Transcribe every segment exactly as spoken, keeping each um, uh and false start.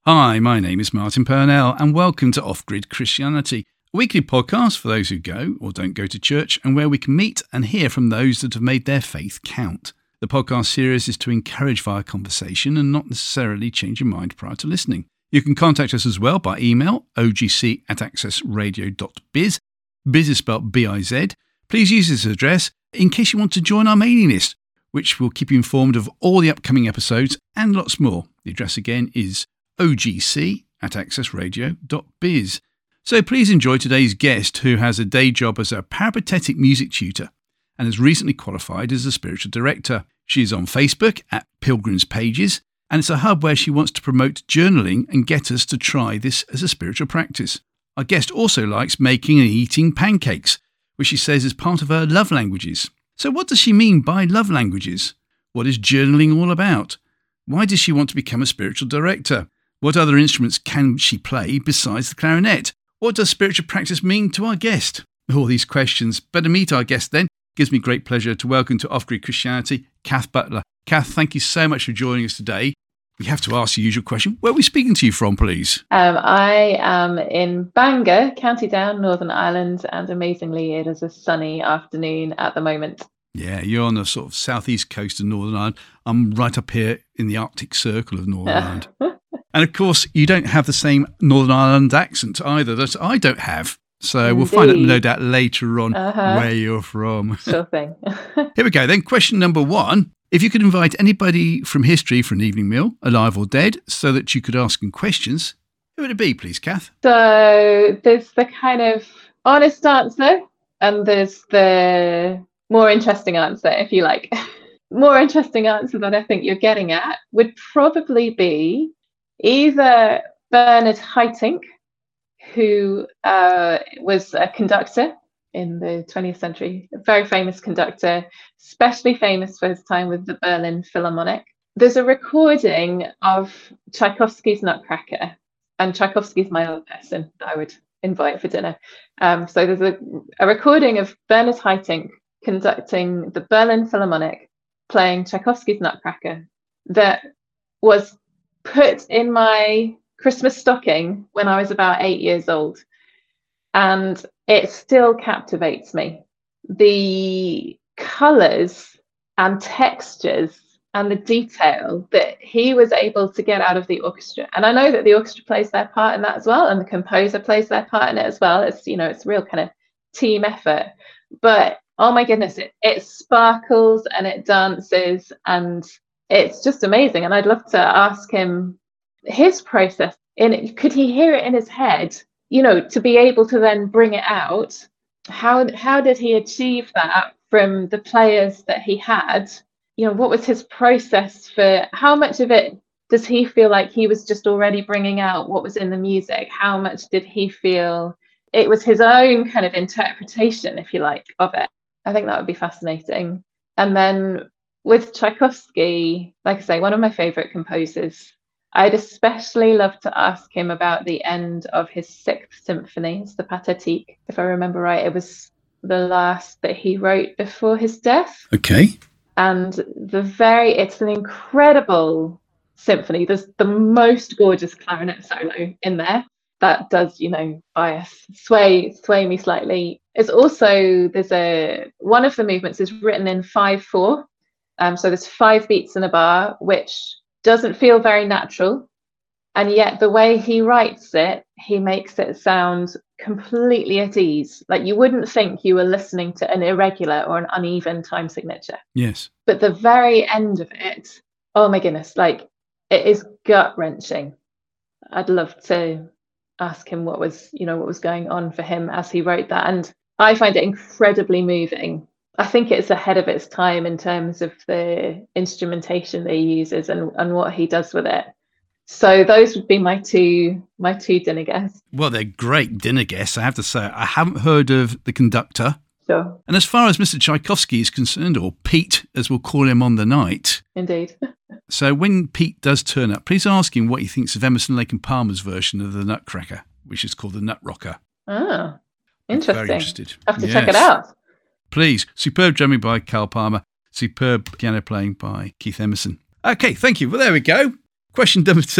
Hi, my name is Martin Purnell and welcome to Off Grid Christianity, a weekly podcast for those who go or don't go to church and where we can meet and hear from those that have made their faith count. The podcast series is to encourage via conversation and not necessarily change your mind prior to listening. You can contact us as well by email, ogc at accessradio.biz. Biz is spelled B I Z. Please use this address in case you want to join our mailing list, which will keep you informed of all the upcoming episodes and lots more. The address again is ogc at accessradio.biz. So please enjoy today's guest, who has a day job as a peripatetic music tutor and has recently qualified as a spiritual director. She is on Facebook at Pilgrim's Pages, and it's a hub where she wants to promote journaling and get us to try this as a spiritual practice. Our guest also likes making and eating pancakes, which she says is part of her love languages. So what does she mean by love languages? What is journaling all about? Why does she want to become a spiritual director? What other instruments can she play besides the clarinet? What does spiritual practice mean to our guest? All these questions. But to meet our guest then, gives me great pleasure to welcome to Off Grid Christianity, Kath Butler. Kath, thank you so much for joining us today. We have to ask the usual question. Where are we speaking to you from, please? Um, I am in Bangor, County Down, Northern Ireland, and amazingly it is a sunny afternoon at the moment. Yeah, you're on the sort of southeast coast of Northern Ireland. I'm right up here in the Arctic Circle of Northern Ireland. And of course, you don't have the same Northern Ireland accent either that I don't have. So Indeed. We'll find out no doubt later on uh-huh. where you're from. Sure thing. Here we go then. Question number one. If you could invite anybody from history for an evening meal, alive or dead, so that you could ask them questions, who would it be, please, Kath? So there's the kind of honest answer and there's the more interesting answer, if you like. More interesting answer that I think you're getting at would probably be either Bernard Haitink, who uh, was a conductor in the twentieth century, a very famous conductor, especially famous for his time with the Berlin Philharmonic. There's a recording of Tchaikovsky's Nutcracker, and Tchaikovsky's my other person that I would invite for dinner. Um, so there's a, a recording of Bernard Haitink conducting the Berlin Philharmonic, playing Tchaikovsky's Nutcracker, that was put in my Christmas stocking when I was about eight years old. And it still captivates me. The colours and textures and the detail that he was able to get out of the orchestra. And I know that the orchestra plays their part in that as well, and the composer plays their part in it as well. It's, you know, it's a real kind of team effort. But oh my goodness, it, it sparkles and it dances and it's just amazing. And I'd love to ask him his process in it. Could he hear it in his head? You know, to be able to then bring it out. How how did he achieve that from the players that he had? You know, what was his process for, how much of it does he feel like he was just already bringing out what was in the music? How much did he feel it was his own kind of interpretation, if you like, of it? I think that would be fascinating. And then with Tchaikovsky, like I say, one of my favorite composers, I'd especially love to ask him about the end of his sixth symphony. It's the Pathétique. If I remember right, it was the last that he wrote before his death. Okay. And the very, it's an incredible symphony. There's the most gorgeous clarinet solo in there that does, you know, bias, sway, sway me slightly. It's also, there's a, one of the movements is written in five four. Um, so there's five beats in a bar, which doesn't feel very natural, and yet the way he writes it, he makes it sound completely at ease. Like you wouldn't think you were listening to an irregular or an uneven time signature. Yes. But the very end of it, oh my goodness, like it is gut wrenching. I'd love to ask him what was, you know, what was going on for him as he wrote that. And I find it incredibly moving. I think it's ahead of its time in terms of the instrumentation that he uses and, and what he does with it. So those would be my two my two dinner guests. Well, they're great dinner guests, I have to say. I haven't heard of the conductor. Sure. And as far as Mister Tchaikovsky is concerned, or Pete, as we'll call him on the night. Indeed. So when Pete does turn up, please ask him what he thinks of Emerson, Lake and Palmer's version of the Nutcracker, which is called the Nut Rocker. Ah, interesting. Very interested. I have to yes. check it out. Please. Superb drumming by Carl Palmer. Superb piano playing by Keith Emerson. Okay, thank you. Well, there we go. Question number two.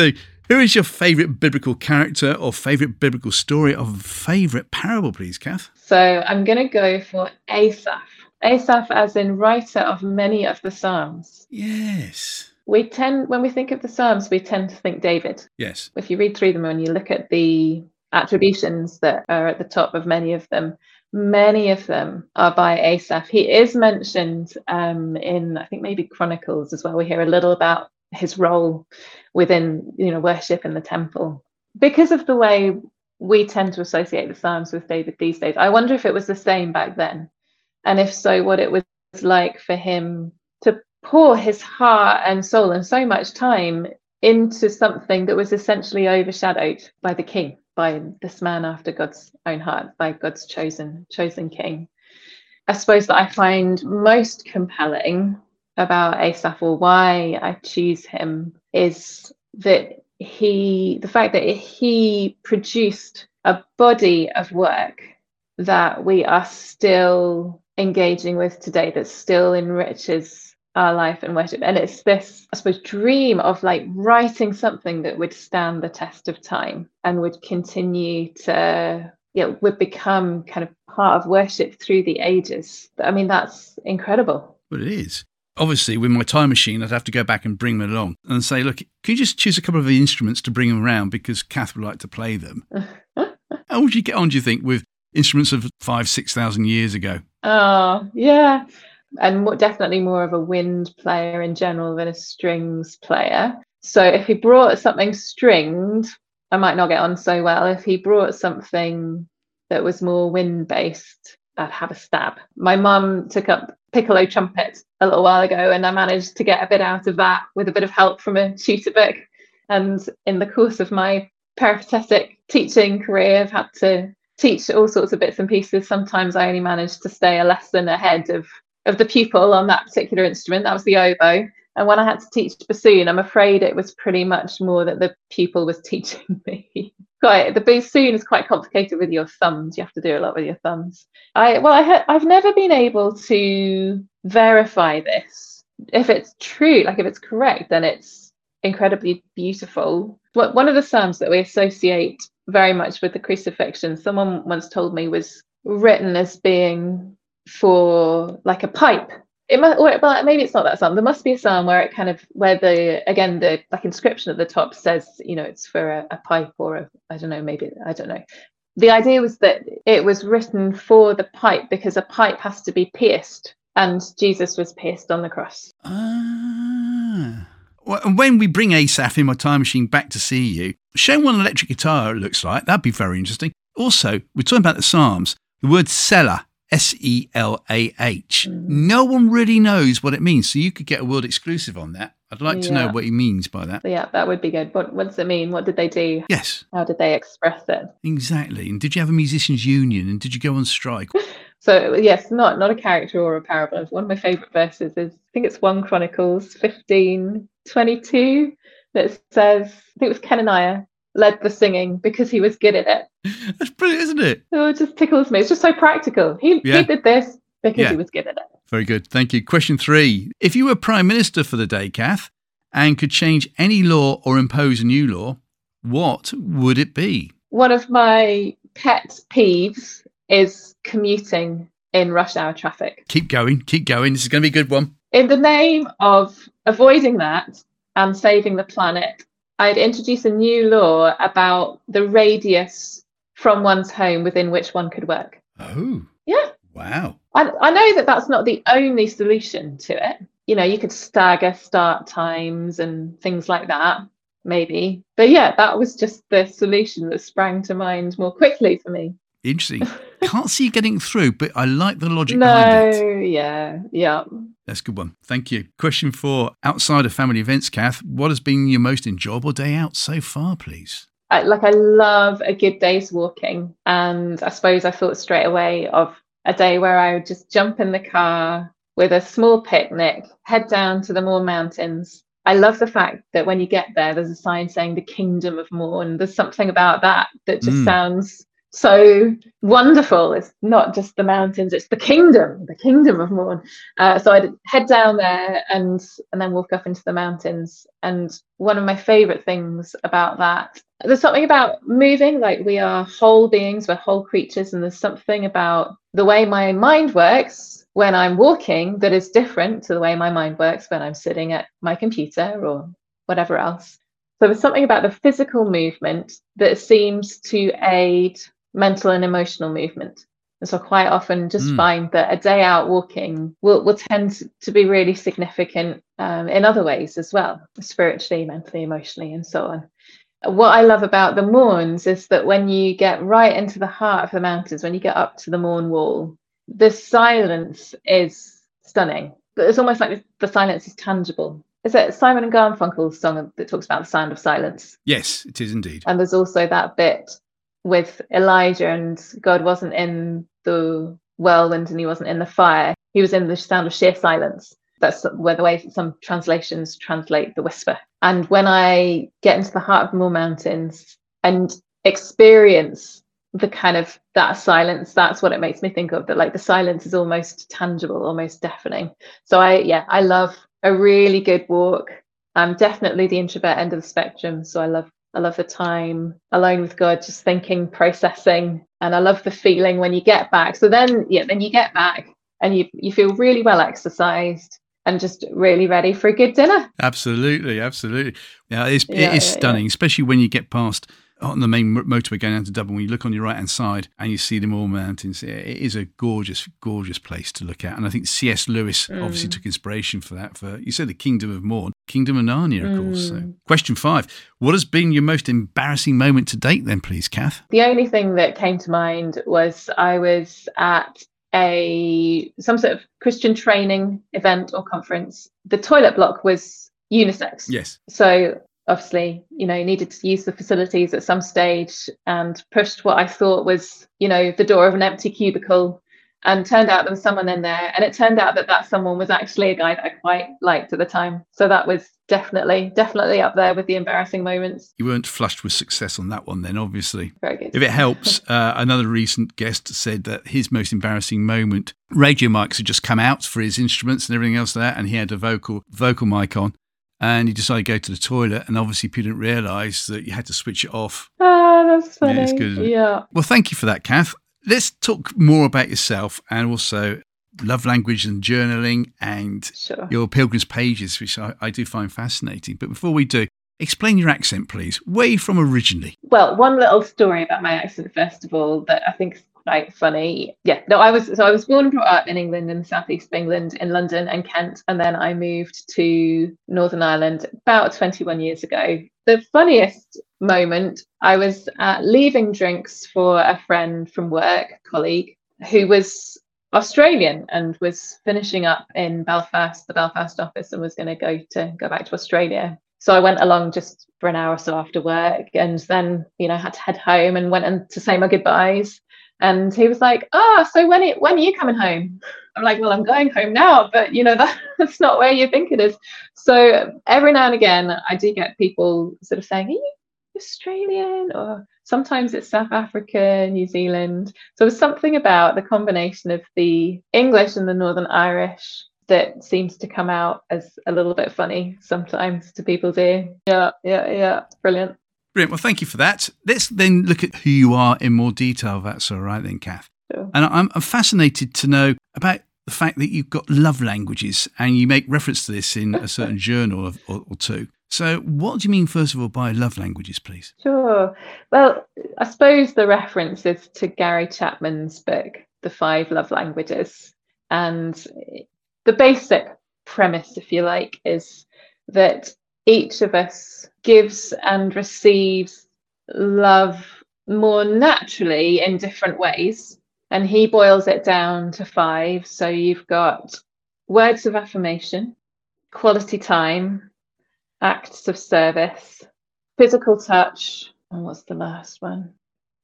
Who is your favourite biblical character or favourite biblical story or favourite parable, please, Kath? So I'm going to go for Asaph. Asaph as in writer of many of the Psalms. Yes. We tend, when we think of the Psalms, we tend to think David. Yes. If you read through them and you look at the attributions that are at the top of many of them, many of them are by Asaph. He is mentioned um, in, I think, maybe Chronicles as well. We hear a little about his role within, you know, worship in the temple. Because of the way we tend to associate the Psalms with David these days, I wonder if it was the same back then. And if so, what it was like for him to pour his heart and soul and so much time into something that was essentially overshadowed by the king, by this man after God's own heart, by God's chosen chosen king. I suppose that I find most compelling about Asaph, or why I choose him, is that he, the fact that he produced a body of work that we are still engaging with today, that still enriches our life and worship. And it's this, I suppose, dream of like writing something that would stand the test of time and would continue to, you know, would become kind of part of worship through the ages. I mean, that's incredible. Well, it is. Obviously, with my time machine, I'd have to go back and bring them along and say, look, can you just choose a couple of the instruments to bring them around because Kath would like to play them? How would you get on, do you think, with instruments of five, six thousand years ago? Oh, yeah. And more, definitely more of a wind player in general than a strings player. So if he brought something stringed, I might not get on so well. If he brought something that was more wind-based, I'd have a stab. My mum took up piccolo trumpet a little while ago, and I managed to get a bit out of that with a bit of help from a tutor book. And in the course of my peripatetic teaching career, I've had to teach all sorts of bits and pieces. Sometimes I only managed to stay a lesson ahead of, of the pupil on that particular instrument. That was the oboe. And when I had to teach bassoon, I'm afraid it was pretty much more that the pupil was teaching me. Quite, the bassoon is quite complicated with your thumbs. You have to do a lot with your thumbs. I well, I ha- I've never been able to verify this. If it's true, like if it's correct, then it's incredibly beautiful. What one of the psalms that we associate very much with the crucifixion, someone once told me, was written as being for like a pipe. It might, or well, maybe it's not that psalm. There must be a psalm where it kind of, where the, again, the like inscription at the top says, you know, it's for a, a pipe or a, I don't know, maybe, I don't know. The idea was that it was written for the pipe because a pipe has to be pierced, and Jesus was pierced on the cross. Ah. Well, and when we bring Asaph in my time machine back to see you, show what an electric guitar it looks like. That'd be very interesting. Also, we're talking about the Psalms. The word Selah, S E L A H. Mm. No one really knows what it means, so you could get a world exclusive on that. I'd like yeah. to know what he means by that. Yeah, that would be good. What, what does it mean? What did they do? Yes. How did they express it? Exactly. And did you have a musicians' union? And did you go on strike? So, yes, not not a character or a parable. One of my favourite verses is, I think it's First Chronicles fifteen twenty-two, that says, I think it was Kenaniah led the singing because he was good at it. That's brilliant, isn't it? Oh, it just tickles me. It's just so practical. He, yeah. he did this because yeah. he was good at it. Very good. Thank you. Question three. If you were Prime Minister for the day, Kath, and could change any law or impose a new law, what would it be? One of my pet peeves is commuting in rush hour traffic. Keep going. Keep going. This is going to be a good one. In the name of avoiding that and saving the planet, I'd introduce a new law about the radius from one's home within which one could work. Oh. Yeah. Wow. I, I know that that's not the only solution to it. You know, you could stagger start times and things like that, maybe. But yeah, that was just the solution that sprang to mind more quickly for me. Interesting. Can't see you getting through, but I like the logic no, behind it. No, yeah, yeah. That's a good one. Thank you. Question four. Outside of family events, Kath, what has been your most enjoyable day out so far, please? I, like, I love a good day's walking. And I suppose I thought straight away of a day where I would just jump in the car with a small picnic, head down to the Mourne Mountains. I love the fact that when you get there, there's a sign saying the Kingdom of Mourne. There's something about that that just mm. sounds so wonderful. It's not just the mountains, it's the kingdom, the kingdom of Mourne. Uh, so I'd head down there and and then walk up into the mountains. And one of my favorite things about that, there's something about moving, like we are whole beings, we're whole creatures, and there's something about the way my mind works when I'm walking that is different to the way my mind works when I'm sitting at my computer or whatever else. So there's something about the physical movement that seems to aid mental and emotional movement. And so quite often just mm. find that a day out walking will, will tend to be really significant um, in other ways as well, spiritually, mentally, emotionally, and so on. What I love about the Mournes is that when you get right into the heart of the mountains, when you get up to the Mourne Wall, the silence is stunning. But it's almost like the silence is tangible. Is it Simon and Garfunkel's song that talks about the sound of silence? Yes, it is indeed. And there's also that bit with Elijah, and God wasn't in the whirlwind and he wasn't in the fire. He was in the sound of sheer silence. That's where the way some translations translate the whisper. And when I get into the heart of the Mourne Mountains and experience the kind of that silence, that's what it makes me think of, that like the silence is almost tangible, almost deafening. So I, yeah, I love a really good walk. I'm definitely the introvert end of the spectrum. So I love, I love the time alone with God, just thinking, processing. And I love the feeling when you get back. So then, yeah, then you get back and you, you feel really well exercised and just really ready for a good dinner. Absolutely, absolutely. Yeah, it's, yeah, it is yeah, stunning, yeah. especially when you get past on the main motorway going down to Dublin. When you look on your right-hand side and you see the Mourne Mountains, it is a gorgeous, gorgeous place to look at. And I think C S Lewis mm. obviously took inspiration for that. For you said the Kingdom of Mourne, Kingdom of Narnia, of mm. course. So, question five: what has been your most embarrassing moment to date? Then, please, Kath. The only thing that came to mind was I was at a some sort of Christian training event or conference. The toilet block was unisex. Yes. So obviously, you know, needed to use the facilities at some stage and pushed what I thought was, you know, the door of an empty cubicle, and turned out there was someone in there. And it turned out that that someone was actually a guy that I quite liked at the time. So that was definitely, definitely up there with the embarrassing moments. You weren't flushed with success on that one then, obviously. Very good. If it helps, uh, another recent guest said that his most embarrassing moment, radio mics had just come out for his instruments and everything else there, and he had a vocal vocal mic on. And he decided to go to the toilet, and obviously people didn't realise that you had to switch it off. Ah, that's funny. Yeah, it's good, isn't it? Yeah. Well, thank you for that, Kath. Let's talk more about yourself and also love language and journaling and sure. your Pilgrim's Pages, which I, I do find fascinating. But before we do, explain your accent, please. Where are you from originally? Well, one little story about my accent, first of all, that I think is quite funny. Yeah, no, I was so I was born and brought up in England, in the southeast of England, in London and Kent, and then I moved to Northern Ireland about twenty-one years ago. The funniest moment, I was uh, leaving drinks for a friend from work, colleague, who was Australian and was finishing up in Belfast, the Belfast office, and was going to go to go back to Australia. So I went along just for an hour or so after work, and then, you know, had to head home and went in to say my goodbyes. And he was like, "Ah, oh, so when it, when are you coming home?" I'm like, "Well, I'm going home now, but you know, that, that's not where you think it is." So every now and again, I do get people sort of saying, "Are you Australian?" Or sometimes it's South Africa, New Zealand. So there's something about the combination of the English and the Northern Irish that seems to come out as a little bit funny sometimes to people's ear. Yeah, yeah, yeah. Brilliant. Brilliant. Well, thank you for that. Let's then look at who you are in more detail, if that's all right then, Kath. Sure. And I'm, I'm fascinated to know about the fact that you've got love languages, and you make reference to this in a certain journal or, or, or two. So what do you mean, first of all, by love languages, please? Sure. Well, I suppose the reference is to Gary Chapman's book, The Five Love Languages. And the basic premise, if you like, is that each of us gives and receives love more naturally in different ways. And he boils it down to five. So you've got words of affirmation, quality time, acts of service, physical touch, and what's the last one?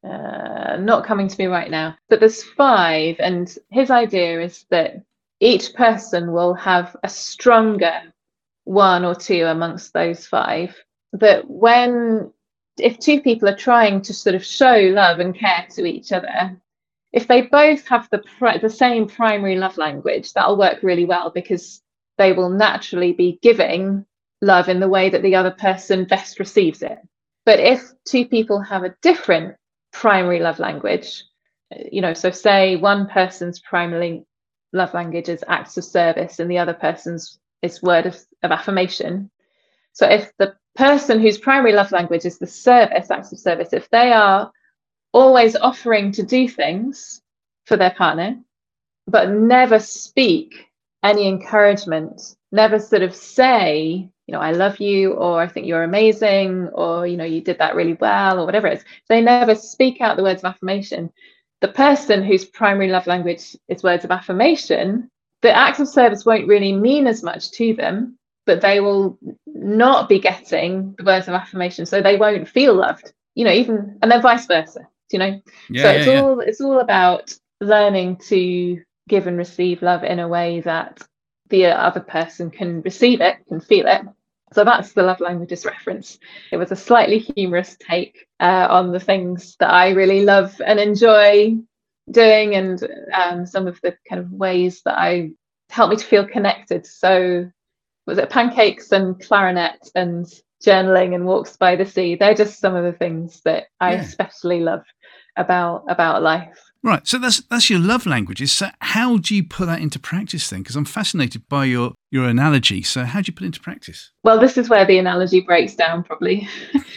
Uh, not coming to me right now. But there's five, and his idea is that each person will have a stronger one or two amongst those five. That when if two people are trying to sort of show love and care to each other, if they both have the pri- the same primary love language, that'll work really well, because they will naturally be giving love in the way that the other person best receives it. But if two people have a different primary love language, you know, so say one person's primary love language is acts of service and the other person's is word of, of affirmation. So if the person whose primary love language is the service, acts of service, if they are always offering to do things for their partner, but never speak any encouragement, never sort of say, you know, I love you, or I think you're amazing, or, you know, you did that really well, or whatever it is, they never speak out the words of affirmation. The person whose primary love language is words of affirmation, the acts of service won't really mean as much to them, but they will not be getting the words of affirmation, so they won't feel loved, you know, even, and then vice versa, you know. Yeah, so yeah, it's yeah. all it's all about learning to give and receive love in a way that the other person can receive it, can feel it. So that's the love languages reference. It was a slightly humorous take uh, on the things that I really love and enjoy doing, and um, some of the kind of ways that I help me to feel connected. So was it pancakes and clarinet and journaling and walks by the sea? They're just some of the things that I Yeah. especially love about about life. Right, so that's that's your love languages. So how do you put that into practice then? Because I'm fascinated by your, your analogy. So how do you put it into practice? Well, this is where the analogy breaks down, probably.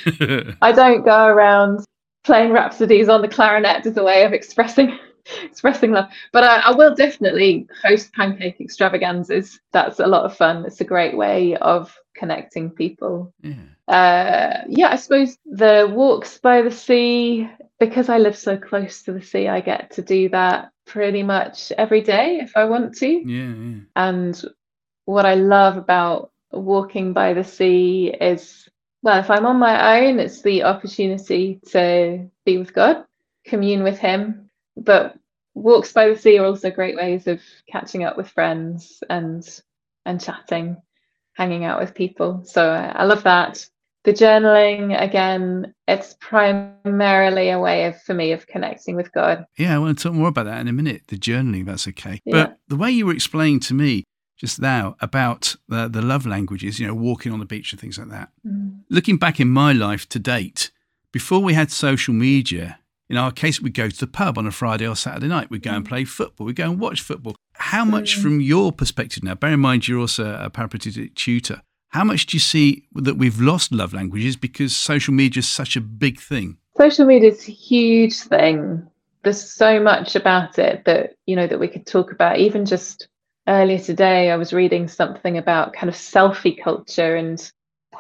I don't go around playing rhapsodies on the clarinet as a way of expressing expressing love, but I, I will definitely host pancake extravaganzas. That's a lot of fun. It's a great way of connecting people. Yeah. Uh, yeah, I suppose the walks by the sea, because I live so close to the sea, I get to do that pretty much every day if I want to. Yeah, yeah. And what I love about walking by the sea is, well, if I'm on my own, it's the opportunity to be with God, commune with him. But walks by the sea are also great ways of catching up with friends and and chatting, hanging out with people. So I, I love that. The journaling, again, it's primarily a way of, for me, of connecting with God. Yeah, I want to talk more about that in a minute, the journaling, that's okay. Yeah. But the way you were explaining to me just now about the, the love languages, you know, walking on the beach and things like that. Mm. Looking back in my life to date, before we had social media, in our case, we'd go to the pub on a Friday or Saturday night. We'd go and play football. We'd go and watch football. How much, Mm. from your perspective now, bear in mind you're also a paraplegic tutor, how much do you see that we've lost love languages because social media is such a big thing? Social media is a huge thing. There's so much about it that, you know, that we could talk about. Even just earlier today, I was reading something about kind of selfie culture and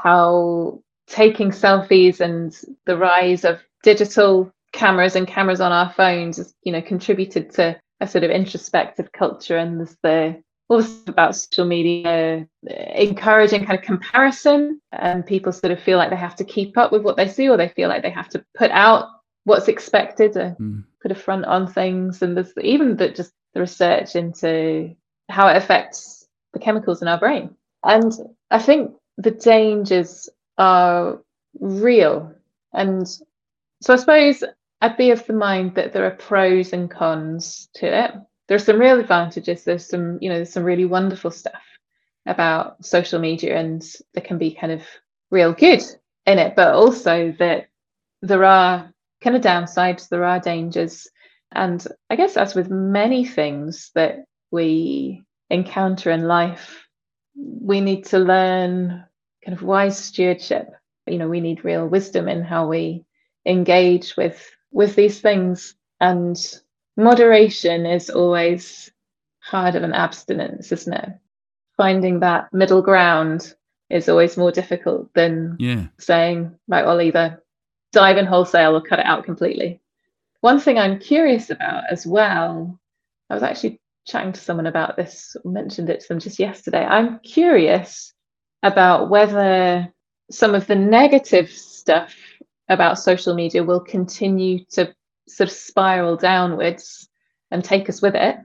how taking selfies and the rise of digital cameras and cameras on our phones has, you know, contributed to a sort of introspective culture. And there's the also about social media encouraging kind of comparison, and people sort of feel like they have to keep up with what they see, or they feel like they have to put out what's expected, or Mm. put a front on things. And there's even the, just the research into how it affects the chemicals in our brain. And I think the dangers are real. And so I suppose I'd be of the mind that there are pros and cons to it. There's some real advantages. There's some, you know, there's some really wonderful stuff about social media, and there can be kind of real good in it, but also that there are kind of downsides, there are dangers. And I guess as with many things that we encounter in life, we need to learn kind of wise stewardship. You know, we need real wisdom in how we engage with with these things. And moderation is always harder than abstinence, isn't it? Finding that middle ground is always more difficult than Yeah. saying, right, I'll either dive in wholesale or cut it out completely. One thing I'm curious about as well, I was actually chatting to someone about this, mentioned it to them just yesterday. I'm curious about whether some of the negative stuff about social media will continue to sort of spiral downwards and take us with it,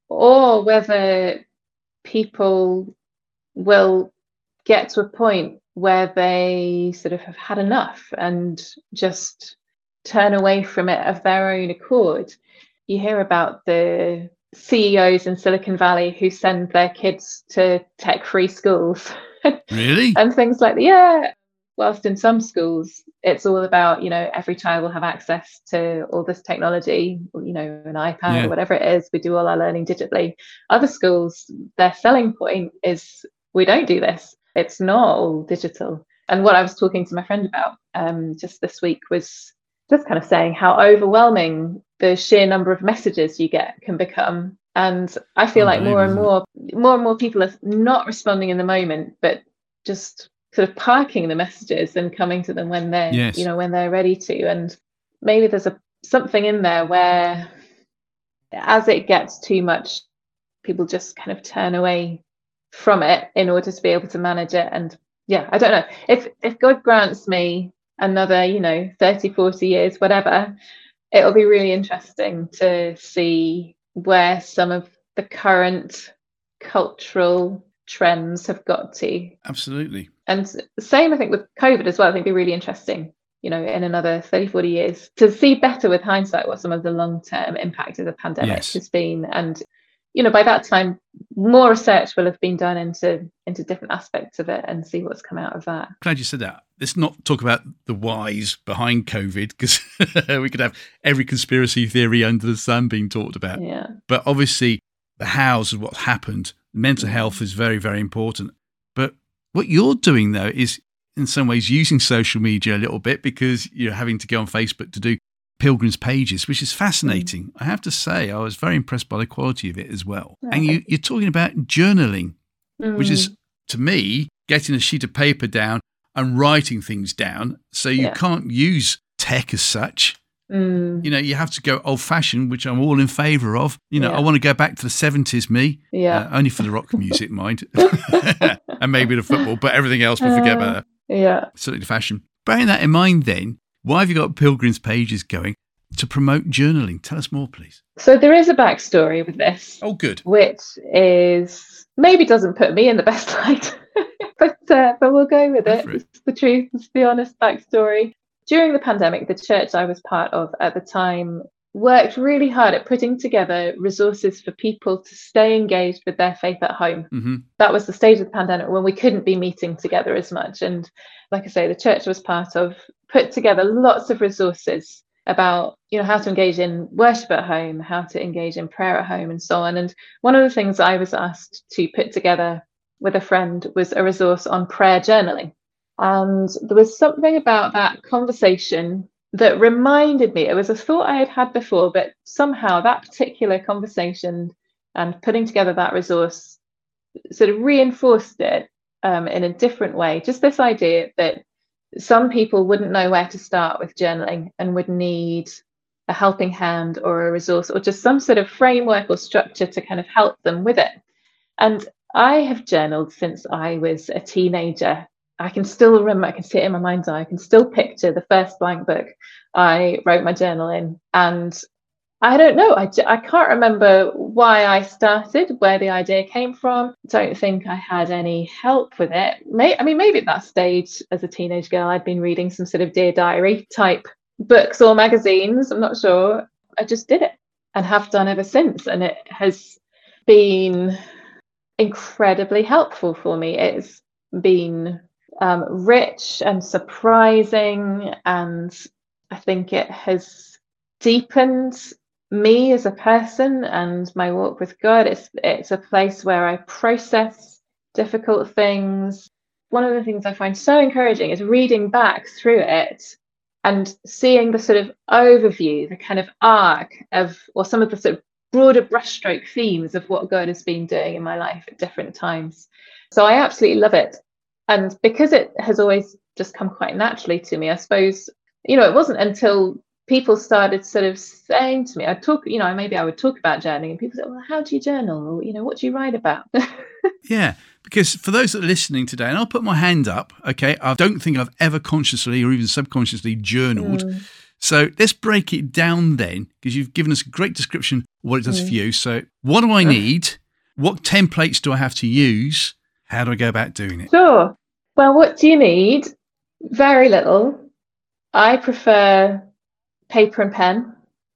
or whether people will get to a point where they sort of have had enough and just turn away from it of their own accord. You hear about the C E Os in Silicon Valley who send their kids to tech-free schools. Really? And things like that. Yeah. Whilst in some schools, it's all about, you know, every child will have access to all this technology, you know, an iPad Yeah. or whatever it is. We do all our learning digitally. Other schools, their selling point is we don't do this. It's not all digital. And what I was talking to my friend about um, just this week was just kind of saying how overwhelming the sheer number of messages you get can become. And I feel like more and more, more and more people are not responding in the moment, but just sort of parking the messages and coming to them when they're, yes. you know, when they're ready to. And maybe there's a something in there where, as it gets too much, people just kind of turn away from it in order to be able to manage it. And yeah, I don't know if if God grants me another, you know, thirty, forty years, whatever, it'll be really interesting to see where some of the current cultural trends have got to. Absolutely. And same, I think, with COVID as well. I think it'd be really interesting, you know, in another thirty, forty years to see better with hindsight what some of the long-term impact of the pandemic yes. has been. And, you know, by that time, more research will have been done into into different aspects of it and see what's come out of that. Glad you said that. Let's not talk about the whys behind COVID, because we could have every conspiracy theory under the sun being talked about. Yeah. But obviously, the hows of what's happened, mental health is very, very important. But what you're doing, though, is in some ways using social media a little bit, because you're having to go on Facebook to do Pilgrim's Pages, which is fascinating. Mm. I have to say, I was very impressed by the quality of it as well. Oh, and you, you're talking about journaling, mm. which is, to me, getting a sheet of paper down and writing things down. So you yeah. can't use tech as such. Mm. You know, you have to go old-fashioned, which I'm all in favour of. You know, yeah. I want to go back to the seventies, me. Yeah. Uh, only for the rock music, mind. And maybe the football, but everything else we'll forget about that. Yeah. Certainly fashion. Bearing that in mind then, why have you got Pilgrim's Pages going to promote journaling? Tell us more, please. So there is a backstory with this. Oh, good. Which is, maybe doesn't put me in the best light, but, uh, but we'll go with it. it. It's the truth, it's the honest backstory. During the pandemic, the church I was part of at the time worked really hard at putting together resources for people to stay engaged with their faith at home. Mm-hmm. That was the stage of the pandemic when we couldn't be meeting together as much. And like I say, the church I was part of put together lots of resources about, you know, how to engage in worship at home, how to engage in prayer at home, and so on. And one of the things I was asked to put together with a friend was a resource on prayer journaling. And there was something about that conversation that reminded me, it was a thought I had had before, but somehow that particular conversation and putting together that resource sort of reinforced it um, in a different way. Just this idea that some people wouldn't know where to start with journaling and would need a helping hand or a resource or just some sort of framework or structure to kind of help them with it. And I have journaled since I was a teenager. I can still remember, I can see it in my mind's eye, I can still picture the first blank book I wrote my journal in. And I don't know, I, I can't remember why I started, where the idea came from. Don't think I had any help with it. May, I mean, maybe at that stage as a teenage girl, I'd been reading some sort of Dear Diary type books or magazines, I'm not sure. I just did it and have done ever since. And it has been incredibly helpful for me. It's been um, rich and surprising, and I think it has deepened me as a person and my walk with God. It's it's a place where I process difficult things. One of the things I find so encouraging is reading back through it and seeing the sort of overview, the kind of arc of, or some of the sort of broader brushstroke themes of what God has been doing in my life at different times. So I absolutely love it. And because it has always just come quite naturally to me, I suppose, you know, it wasn't until people started sort of saying to me, I'd talk, you know, maybe I would talk about journaling and people said, well, how do you journal? Or, you know, what do you write about? Yeah, because for those that are listening today, and I'll put my hand up, okay, I don't think I've ever consciously or even subconsciously journaled. Mm. So let's break it down then, because you've given us a great description of what it does mm. for you. So what do I need? What templates do I have to use? How do I go about doing it? Sure. Well, what do you need? Very little. I prefer paper and pen.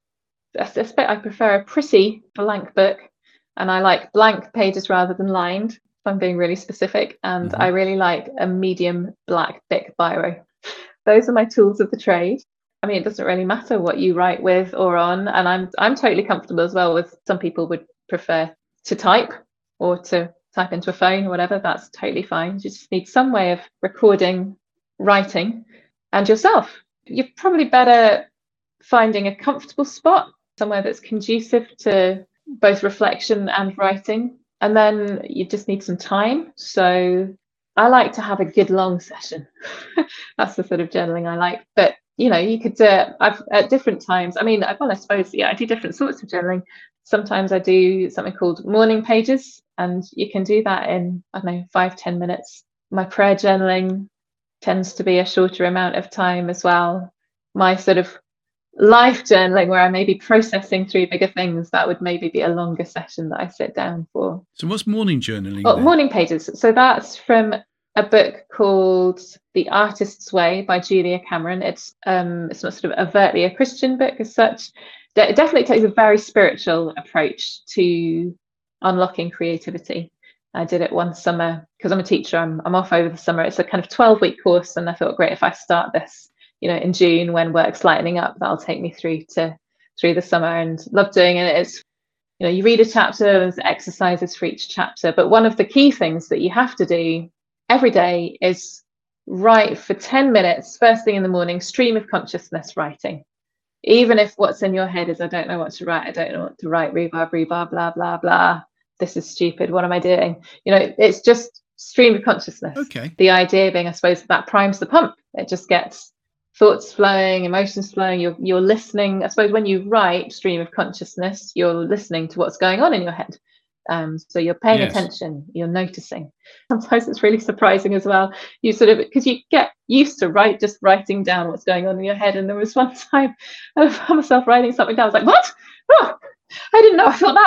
I prefer a pretty blank book, and I like blank pages rather than lined, if I'm being really specific. And mm-hmm. I really like a medium black thick biro. Those are my tools of the trade. I mean, it doesn't really matter what you write with or on, and I'm I'm totally comfortable as well with. Some people would prefer to type or to type into a phone or whatever. That's totally fine. You just need some way of recording, writing, and yourself. You're probably better finding a comfortable spot, somewhere that's conducive to both reflection and writing. And then you just need some time. So I like to have a good long session. That's the sort of journaling I like. But, you know, you could do it I've, at different times. I mean, well, I suppose, yeah, I do different sorts of journaling. Sometimes I do something called morning pages, and you can do that in, I don't know, five, ten minutes. My prayer journaling tends to be a shorter amount of time as well. My sort of life journaling, where I may be processing through bigger things, that would maybe be a longer session that I sit down for. So what's morning journaling? Oh, morning pages. So that's from a book called The Artist's Way by Julia Cameron. It's um it's not sort of overtly a Christian book as such. It definitely takes a very spiritual approach to unlocking creativity. I did it one summer because I'm a teacher. I'm I'm off over the summer. It's a kind of twelve week course, and I thought, great, if I start this, you know, in June when work's lightening up, that'll take me through to through the summer, and love doing it. It's, you know, you read a chapter, there's exercises for each chapter, but one of the key things that you have to do every day is write for ten minutes, first thing in the morning, stream of consciousness writing. Even if what's in your head is, I don't know what to write, I don't know what to write, rhubarb, rhubarb, blah, blah, blah. This is stupid. What am I doing? You know, it's just stream of consciousness. Okay. The idea being, I suppose, that primes the pump. It just gets thoughts flowing, emotions flowing. You're you're listening. I suppose when you write stream of consciousness, you're listening to what's going on in your head. Um, so you're paying yes. attention, you're noticing. Sometimes it's really surprising as well. You sort of, because you get used to write, just writing down what's going on in your head. And there was one time I found myself writing something down. I was like, what? Oh, I didn't know I thought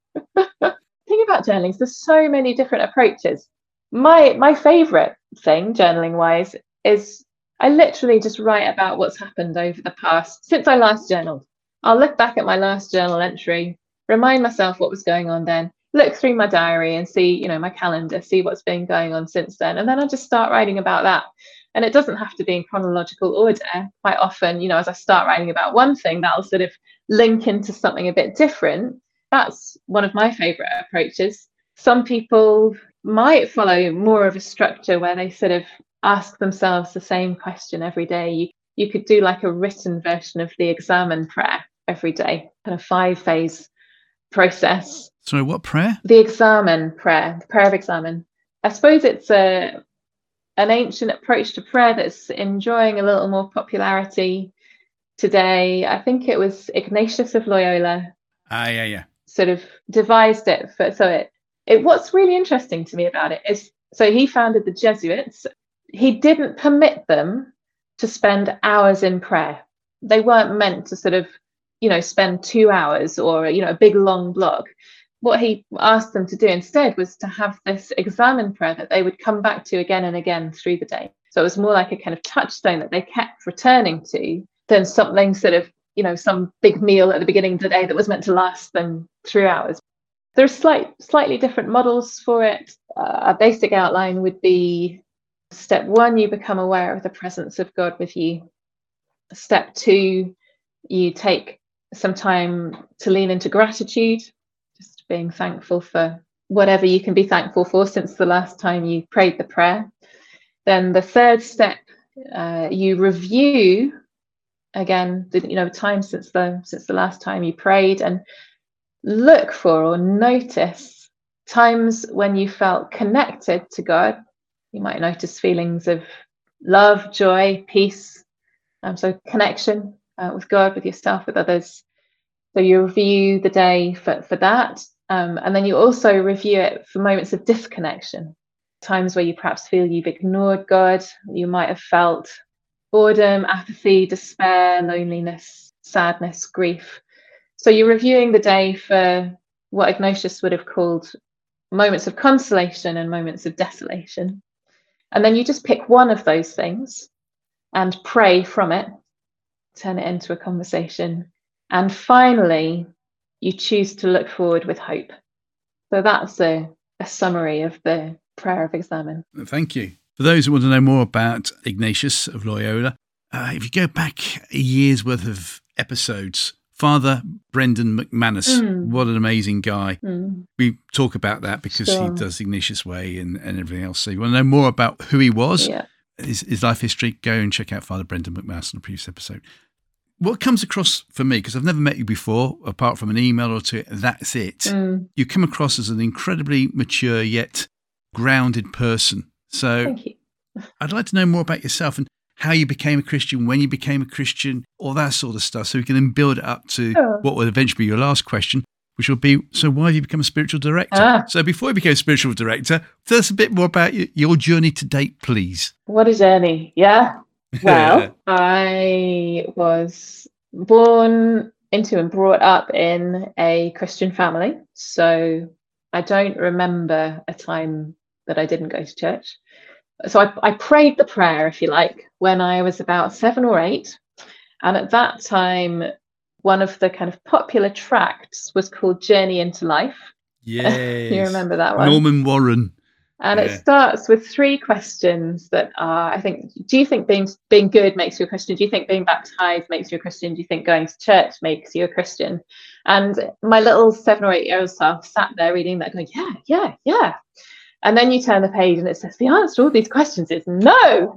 that. Thing about journaling is there's so many different approaches. My my favorite thing, journaling wise, is I literally just write about what's happened over the past, since I last journaled. I'll look back at my last journal entry, remind myself what was going on then, look through my diary and see, you know, my calendar, see what's been going on since then. And then I just start writing about that. And it doesn't have to be in chronological order. Quite often, you know, as I start writing about one thing, that'll sort of link into something a bit different. That's one of my favorite approaches. Some people might follow more of a structure where they sort of ask themselves the same question every day. You, you could do like a written version of the examen prayer every day, kind of five phase process. Sorry, what prayer? The examen prayer, the prayer of examen. I suppose it's a an ancient approach to prayer that's enjoying a little more popularity today. I think it was Ignatius of Loyola. Ah, yeah, yeah. Sort of devised it for, so it, it, what's really interesting to me about it is, so he founded the Jesuits. He didn't permit them to spend hours in prayer. They weren't meant to sort of, you know, spend two hours or, you know, a big long block. What he asked them to do instead was to have this examen prayer that they would come back to again and again through the day. So it was more like a kind of touchstone that they kept returning to than something sort of, you know, some big meal at the beginning of the day that was meant to last them three hours. There's slight, slightly different models for it. Uh, a basic outline would be: step one, you become aware of the presence of God with you. Step two, you take some time to lean into gratitude, just being thankful for whatever you can be thankful for since the last time you prayed the prayer. Then the third step, uh, you review again, the, you know, time since the since the last time you prayed, and look for or notice times when you felt connected to God. You might notice feelings of love, joy, peace. Um, so connection uh, with God, with yourself, with others. So you review the day for, for that. Um, and then you also review it for moments of disconnection, times where you perhaps feel you've ignored God. You might have felt boredom, apathy, despair, loneliness, sadness, grief. So you're reviewing the day for what Ignatius would have called moments of consolation and moments of desolation. And then you just pick one of those things and pray from it, turn it into a conversation. And finally, you choose to look forward with hope. So that's a, a summary of the prayer of Examen. Thank you. For those who want to know more about Ignatius of Loyola, uh, if you go back a year's worth of episodes, Father Brendan McManus, mm. what an amazing guy. Mm. We talk about that because sure. he does Ignatius Way and, and everything else. So you want to know more about who he was, yeah. his, his life history, go and check out Father Brendan McManus on a previous episode. What comes across for me, because I've never met you before, apart from an email or two, that's it. Mm. You come across as an incredibly mature yet grounded person. So Thank you. I'd like to know more about yourself and how you became a Christian, when you became a Christian, all that sort of stuff, so we can then build it up to sure. what will eventually be your last question, which will be, so why have you become a spiritual director? Ah. So before you became a spiritual director, tell us a bit more about your journey to date, please. What a journey, yeah. Well, I was born into and brought up in a Christian family, so I don't remember a time that I didn't go to church. So I, I prayed the prayer, if you like, when I was about seven or eight. And at that time, one of the kind of popular tracts was called Journey into Life. Yes. You remember that one? Norman Warren. And yeah. It starts with three questions that are, I think, do you think being being good makes you a Christian? Do you think being baptized makes you a Christian? Do you think going to church makes you a Christian? And my little seven or eight year old self sat there reading that going, yeah, yeah, yeah. And then you turn the page and it says, the answer to all these questions is no.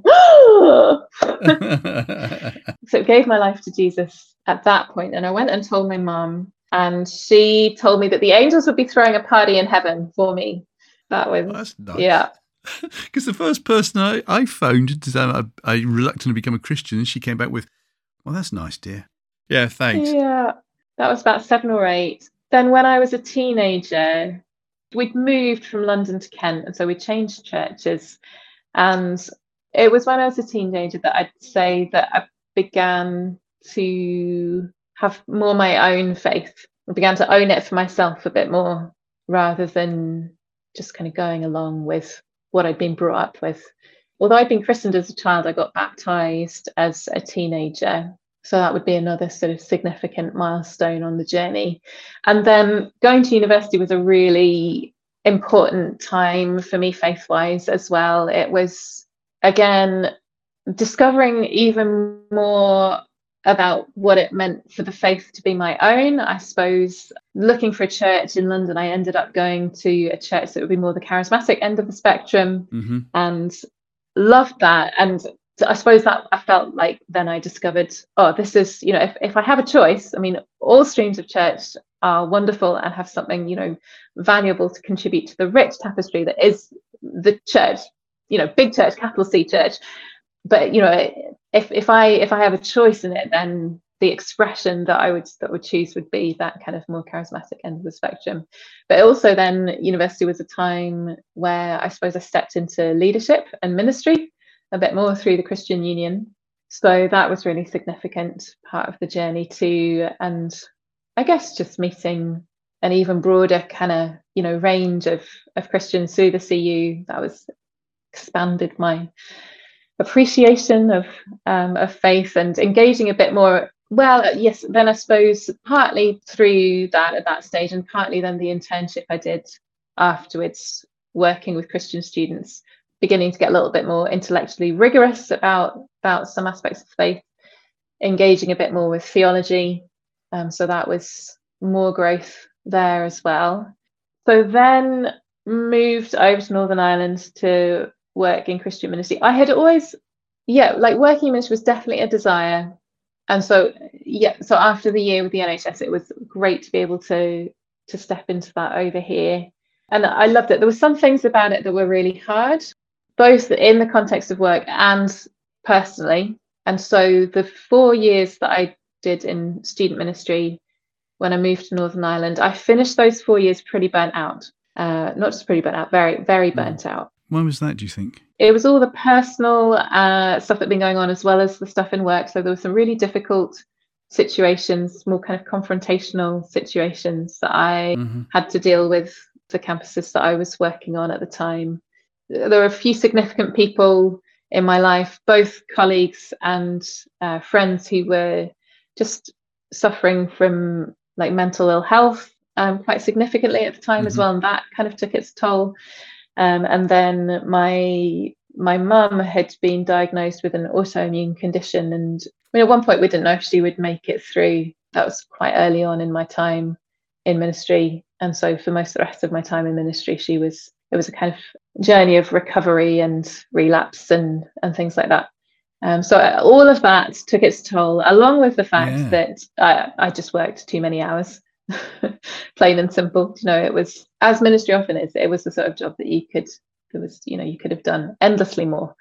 So it gave my life to Jesus at that point. And I went and told my mum, and she told me that the angels would be throwing a party in heaven for me. That was, oh, that's nice. Yeah. Because the first person I, I phoned to say I, I reluctantly become a Christian, and she came back with, well, that's nice, dear. Yeah, thanks. Yeah, that was about seven or eight. Then when I was a teenager, we'd moved from London to Kent, and so we changed churches. And it was when I was a teenager that I'd say that I began to have more my own faith. I began to own it for myself a bit more, rather than just kind of going along with what I'd been brought up with. Although I'd been christened as a child, I got baptized as a teenager. So that would be another sort of significant milestone on the journey. And then going to university was a really important time for me faith-wise as well. It was, again, discovering even more about what it meant for the faith to be my own. I suppose looking for a church in London, I ended up going to a church that would be more the charismatic end of the spectrum, mm-hmm. and loved that. And I suppose that I felt like then I discovered, oh, this is, you know, if, if I have a choice, I mean, all streams of church are wonderful and have something, you know, valuable to contribute to the rich tapestry that is the church, you know, big church, capital C church. But, you know, if if I if I have a choice in it, then the expression that I would that would choose would be that kind of more charismatic end of the spectrum. But also then university was a time where I suppose I stepped into leadership and ministry a bit more through the Christian Union. So that was really significant part of the journey too. And I guess just meeting an even broader kind of, you know, range of, of Christians through the C U, that was expanded my appreciation of um, of faith, and engaging a bit more. Well, yes, then I suppose partly through that at that stage, and partly then the internship I did afterwards, working with Christian students, beginning to get a little bit more intellectually rigorous about about some aspects of faith, engaging a bit more with theology. Um, so that was more growth there as well. So then moved over to Northern Ireland to work in Christian ministry. I had always, yeah, like working in ministry was definitely a desire. And so, yeah, so after the year with the N H S, it was great to be able to to step into that over here. And I loved it. There were some things about it that were really hard, both in the context of work and personally. And so the four years that I did in student ministry when I moved to Northern Ireland, I finished those four years pretty burnt out. Uh, not just pretty burnt out, very, very burnt out. Why was that, do you think? It was all the personal uh, stuff that had been going on, as well as the stuff in work. So there were some really difficult situations, more kind of confrontational situations that I mm-hmm. had to deal with the campuses that I was working on at the time. there were a few significant people in my life, both colleagues and uh, friends, who were just suffering from like mental ill health um, quite significantly at the time mm-hmm. as well, and that kind of took its toll. Um, and then my my mum had been diagnosed with an autoimmune condition, and I mean, at one point we didn't know if she would make it through. That was quite early on in my time in ministry, and so for most of the rest of my time in ministry, she was it was a kind of journey of recovery and relapse and and things like that. Um, so all of that took its toll, along with the fact yeah. that I, I just worked too many hours, plain and simple. You know, it was, as ministry often is, it was the sort of job that you could, it was, you know, you could have done endlessly more.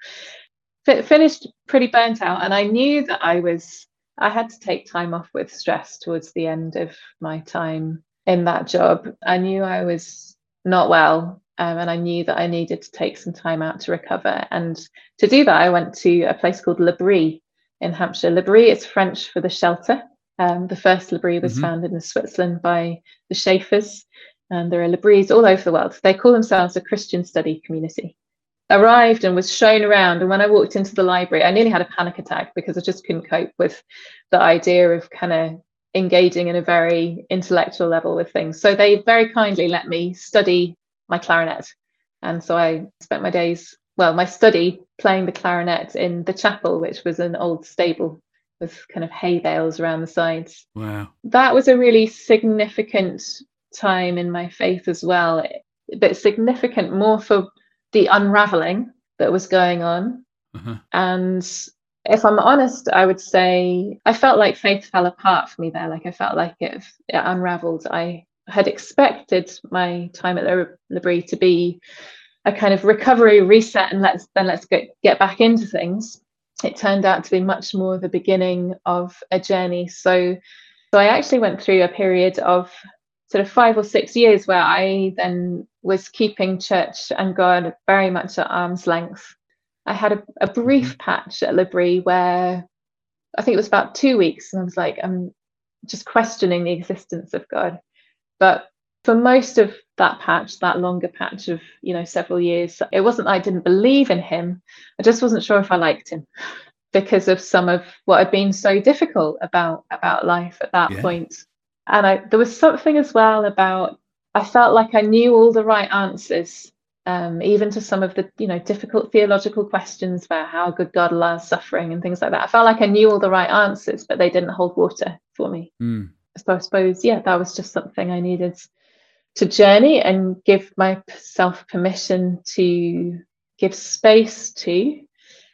F- finished pretty burnt out, and I knew that I was, I had to take time off with stress towards the end of my time in that job. I knew I was not well. Um, and I knew that I needed to take some time out to recover. And to do that, I went to a place called L'Abri in Hampshire. L'Abri is French for the shelter. Um, the first L'Abri was mm-hmm. founded in Switzerland by the Schaeffers. And there are L'Abris all over the world. They call themselves a Christian study community. Arrived and was shown around. And when I walked into the library, I nearly had a panic attack because I just couldn't cope with the idea of kind of engaging in a very intellectual level with things. So they very kindly let me study my clarinet, and so I spent my days, well, my study playing the clarinet in the chapel, which was an old stable with kind of hay bales around the sides. Wow, that was a really significant time in my faith as well, but significant more for the unraveling that was going on. Uh-huh. And if I'm honest, I would say I felt like faith fell apart for me there. Like I felt like it, it unraveled. I had expected my time at L'Abri to be a kind of recovery, reset, and let's then let's get, get back into things. It turned out to be much more the beginning of a journey. So, so I actually went through a period of sort of five or six years where I then was keeping church and God very much at arm's length. I had a, a brief patch at L'Abri where I think it was about two weeks, and I was like, I'm just questioning the existence of God. But for most of that patch, that longer patch of, you know, several years, it wasn't that I didn't believe in him. I just wasn't sure if I liked him because of some of what had been so difficult about, about life at that yeah. point. And I, there was something as well about, I felt like I knew all the right answers, um, even to some of the, you know, difficult theological questions about how good God allows suffering and things like that. I felt like I knew all the right answers, but they didn't hold water for me. Mm. So I suppose, yeah, that was just something I needed to journey and give myself permission to give space to.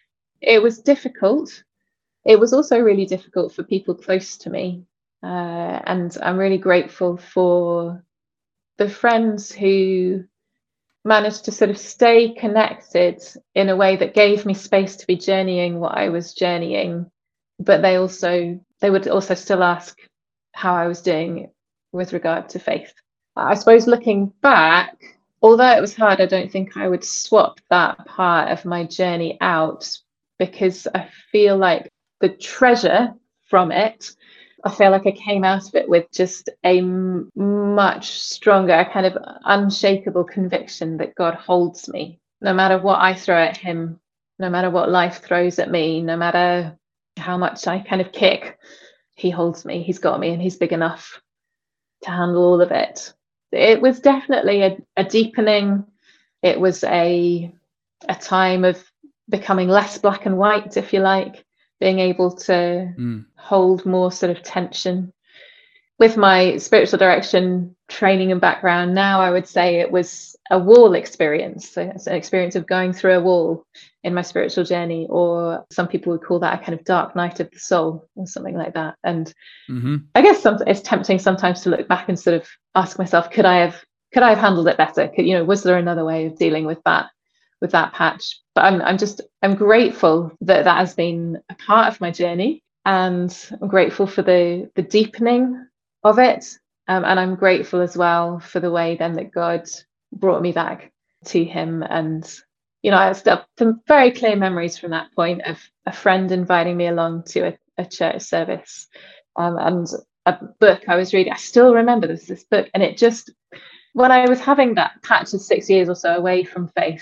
It was difficult. It was also really difficult for people close to me. Uh, and I'm really grateful for the friends who managed to sort of stay connected in a way that gave me space to be journeying what I was journeying. But they also, they would also still ask how I was doing with regard to faith. I suppose looking back, although it was hard, I don't think I would swap that part of my journey out, because I feel like the treasure from it, I feel like I came out of it with just a m- much stronger, kind of unshakable conviction that God holds me. No matter what I throw at him, no matter what life throws at me, no matter how much I kind of kick, he holds me, he's got me, and he's big enough to handle all of it. It was definitely a, a deepening. It was a a time of becoming less black and white, if you like, being able to mm. hold more sort of tension. With my spiritual direction training and background now, I would say it was a wall experience. So it's an experience of going through a wall in my spiritual journey, or some people would call that a kind of dark night of the soul or something like that. And mm-hmm. I guess some, it's tempting sometimes to look back and sort of ask myself, could I have could I have handled it better? Could, you know, was there another way of dealing with that with that patch? But I'm I'm just I'm grateful that that has been a part of my journey, and I'm grateful for the the deepening of it. Um, and I'm grateful as well for the way then that God brought me back to him. And, you know, I have some very clear memories from that point of a friend inviting me along to a, a church service, um, and a book I was reading. I still remember this, this book. And it just, when I was having that patch of six years or so away from faith,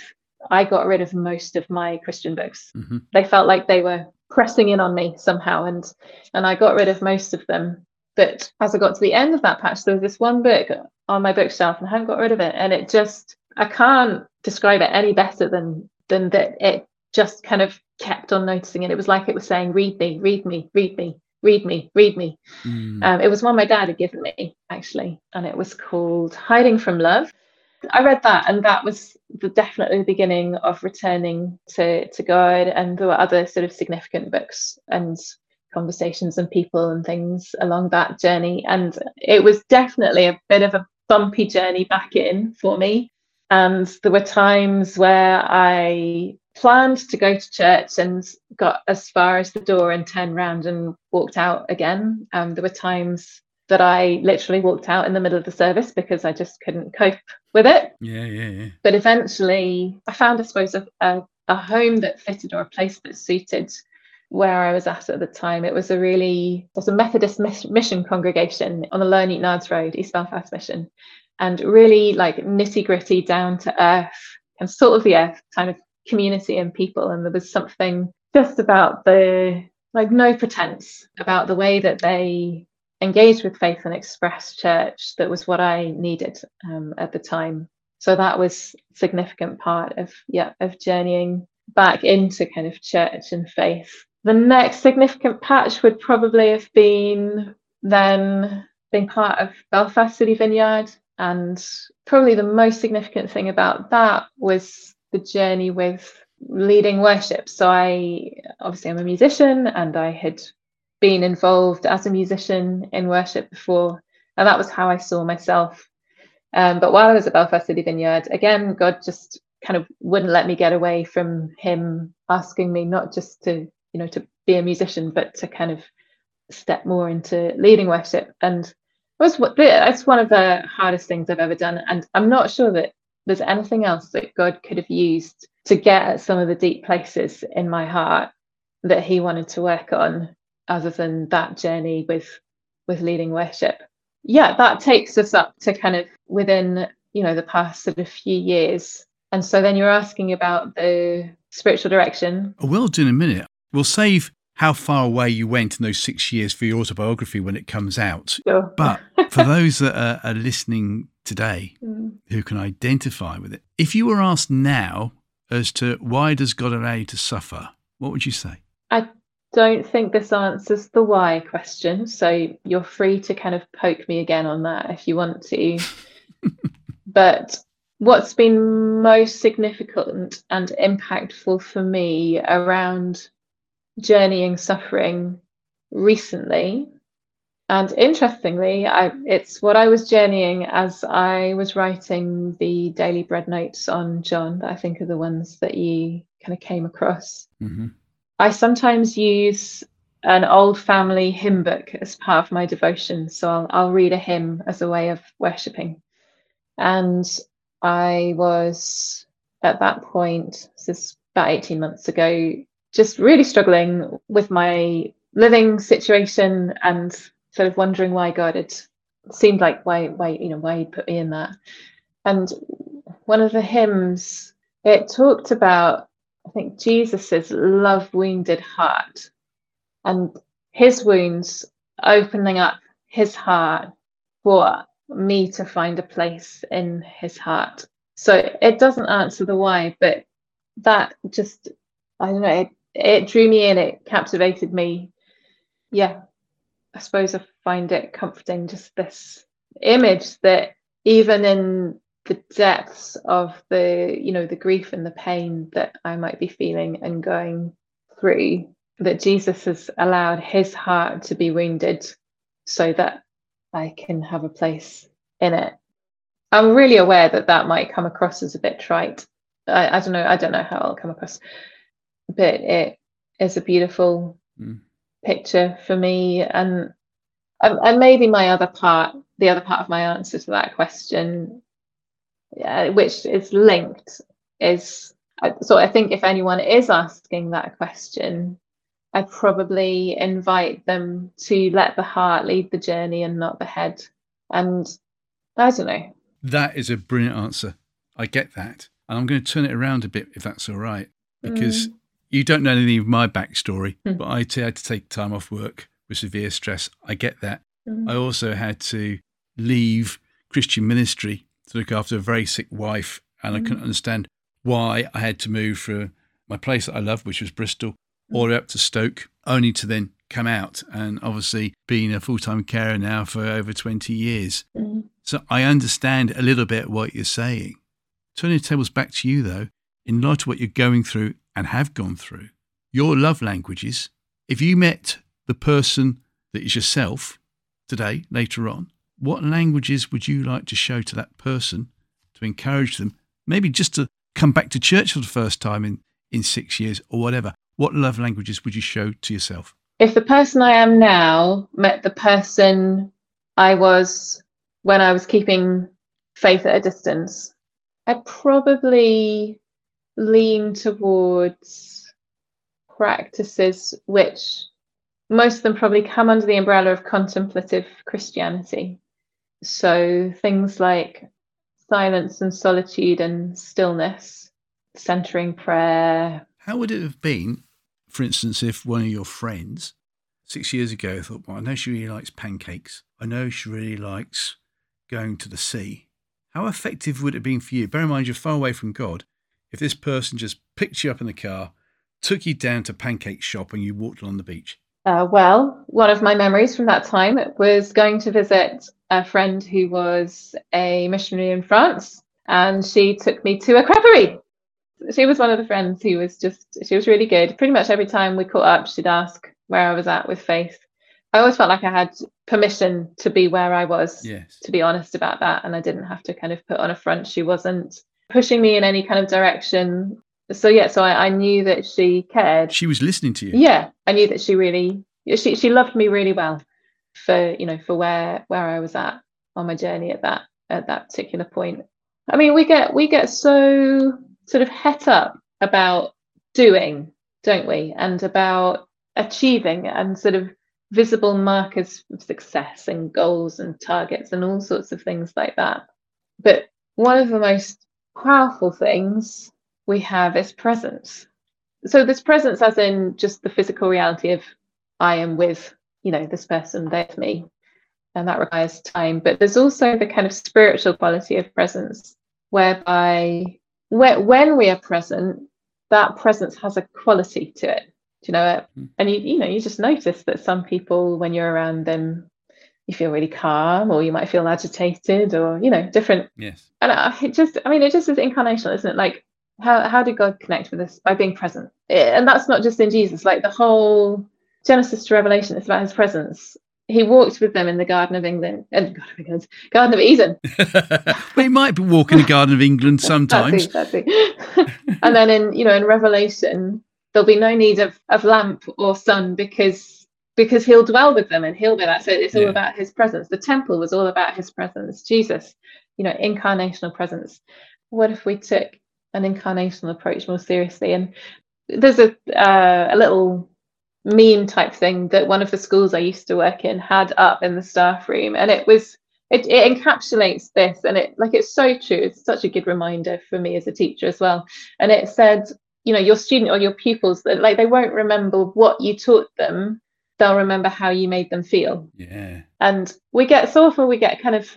I got rid of most of my Christian books. Mm-hmm. They felt like they were pressing in on me somehow, and and I got rid of most of them. But as I got to the end of that patch, there was this one book on my bookshelf, and I hadn't got rid of it. And it just, I can't describe it any better than than that it just kind of kept on noticing. And it was like it was saying, read me, read me, read me, read me, read me. Mm. Um, it was one my dad had given me, actually, and it was called Hiding from Love. I read that, and that was the, definitely the beginning of returning to, to God. And there were other sort of significant books and conversations and people and things along that journey. And it was definitely a bit of a bumpy journey back in for me. And there were times where I planned to go to church and got as far as the door and turned around and walked out again. Um, there were times that I literally walked out in the middle of the service because I just couldn't cope with it. Yeah, yeah, yeah. But eventually I found, I suppose, a, a, a home that fitted, or a place that suited where I was at at the time. It was a really, it was a Methodist mission congregation on the Learn Eat Nards Road, East Belfast Mission, and really like nitty gritty, down to earth and salt of the earth kind of community and people. And there was something just about the, like, no pretense about the way that they engaged with faith and expressed church that was what I needed um, at the time. So that was a significant part of, yeah, of journeying back into kind of church and faith. The next significant patch would probably have been then being part of Belfast City Vineyard. And probably the most significant thing about that was the journey with leading worship. So I, obviously I'm a musician, and I had been involved as a musician in worship before, and that was how I saw myself. Um, but while I was at Belfast City Vineyard, again, God just kind of wouldn't let me get away from him asking me not just to, you know, to be a musician, but to kind of step more into leading worship. And it was what that's one of the hardest things I've ever done. And I'm not sure that there's anything else that God could have used to get at some of the deep places in my heart that he wanted to work on, other than that journey with with leading worship. Yeah, that takes us up to kind of within, you know, the past sort of few years. And so then you're asking about the spiritual direction. I will do in a minute. We'll save how far away you went in those six years for your autobiography when it comes out. Sure. But for those that are, are listening today mm. who can identify with it, if you were asked now as to why does God allow you to suffer, what would you say? I don't think this answers the why question, so you're free to kind of poke me again on that if you want to. But what's been most significant and impactful for me around journeying suffering recently, and interestingly, I, it's what I was journeying as I was writing the Daily Bread notes on John, that I think are the ones that you kind of came across. Mm-hmm. I sometimes use an old family hymn book as part of my devotion. So I'll, I'll read a hymn as a way of worshipping. And I was at that point, this is about eighteen months ago, just really struggling with my living situation and sort of wondering why God had seemed like, why, why, you know, why he put me in that. And one of the hymns, it talked about, I think, Jesus's love wounded heart and his wounds opening up his heart for me to find a place in his heart. So it doesn't answer the why, but that just, I don't know, it, it drew me in, it captivated me. Yeah, I suppose I find it comforting, just this image that even in the depths of the, you know, the grief and the pain that I might be feeling and going through, that Jesus has allowed his heart to be wounded so that I can have a place in it. I'm really aware that that might come across as a bit trite. I, I don't know. I don't know how it'll come across, but it is a beautiful mm. picture for me. And and maybe my other part, the other part of my answer to that question, yeah, which is linked, is so I think if anyone is asking that question, I'd probably invite them to let the heart lead the journey and not the head. And I don't know. That is a brilliant answer. I get that. And I'm going to turn it around a bit, if that's all right, because Mm. you don't know anything of my backstory, Mm. but I t- had to take time off work with severe stress. I get that. Mm. I also had to leave Christian ministry to look after a very sick wife, and I couldn't understand why I had to move from my place that I loved, which was Bristol, all the way up to Stoke, only to then come out and obviously being a full-time carer now for over twenty years. Mm. So I understand a little bit what you're saying. Turning the tables back to you, though, in light of what you're going through and have gone through, your love languages, if you met the person that is yourself today, later on, what languages would you like to show to that person to encourage them, maybe just to come back to church for the first time in, in six years or whatever? What love languages would you show to yourself? If the person I am now met the person I was when I was keeping faith at a distance, I'd probably lean towards practices which most of them probably come under the umbrella of contemplative Christianity. So things like silence and solitude and stillness, centering prayer. How would it have been, for instance, if one of your friends six years ago thought, well, I know she really likes pancakes. I know she really likes going to the sea. How effective would it have been for you? Bear in mind, you're far away from God. If this person just picked you up in the car, took you down to pancake shop and you walked along the beach. Uh, well, one of my memories from that time was going to visit a friend who was a missionary in France, and she took me to a creperie. She was one of the friends who was just, she was really good. Pretty much every time we caught up, she'd ask where I was at with faith. I always felt like I had permission to be where I was, Yes. to be honest about that, and I didn't have to kind of put on a front. She wasn't pushing me in any kind of direction. So yeah, so I, I knew that she cared. She was listening to you. Yeah, I knew that she really, she she loved me really well for, you know, for where where I was at on my journey at that at that particular point. I mean, we get we get so sort of het up about doing, don't we, and about achieving and sort of visible markers of success and goals and targets and all sorts of things like that. But one of the most powerful things we have is presence. So this presence as in just the physical reality of I am with, you know, this person, they're with me, and that requires time. But there's also the kind of spiritual quality of presence, whereby when, when we are present, that presence has a quality to it. Do you know it? Mm. And you, you know, you just notice that some people, when you're around them, you feel really calm, or you might feel agitated, or, you know, different. Yes. And I, it just, I mean, it just is incarnational, isn't it? Like, how how did God connect with us? By being present. And that's not just in Jesus. Like the whole Genesis to Revelation, it's about his presence. He walked with them in the Garden of England, and uh, Garden, Garden of Eden. We might be walking the Garden of England sometimes. That's it, that's it. And then in, you know, in Revelation, there'll be no need of, of lamp or sun because because he'll dwell with them and he'll be that. So it's all Yeah. about his presence. The temple was all about his presence. Jesus, you know, incarnational presence. What if we took an incarnational approach more seriously? And there's a uh, a little meme type thing that one of the schools I used to work in had up in the staff room, and it was it, it encapsulates this, and it like it's so true. It's such a good reminder for me as a teacher as well. And it said, you know, your student or your pupils, that like they won't remember what you taught them, they'll remember how you made them feel. Yeah. And we get so often we get kind of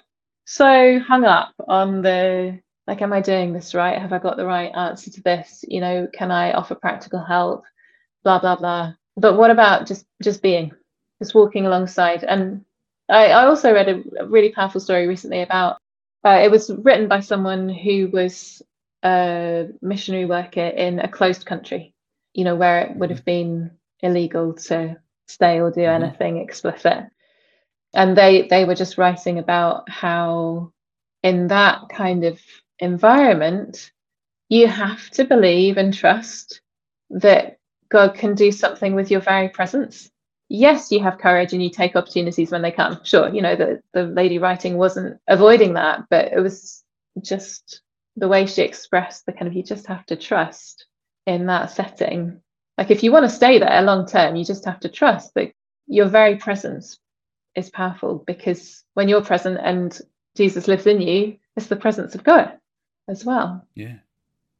so hung up on the like, am I doing this right? Have I got the right answer to this? You know, can I offer practical help? Blah, blah, blah. But what about just just being, just walking alongside? And I, I also read a, a really powerful story recently about, uh, it was written by someone who was a missionary worker in a closed country, you know, where it would have been illegal to stay or do Mhm. anything explicit. And they they were just writing about how in that kind of environment, you have to believe and trust that God can do something with your very presence. Yes, you have courage and you take opportunities when they come. Sure, you know, the, the lady writing wasn't avoiding that, but it was just the way she expressed the kind of, you just have to trust in that setting. Like if you want to stay there long term, you just have to trust that your very presence is powerful, because when you're present and Jesus lives in you, it's the presence of God as well. Yeah.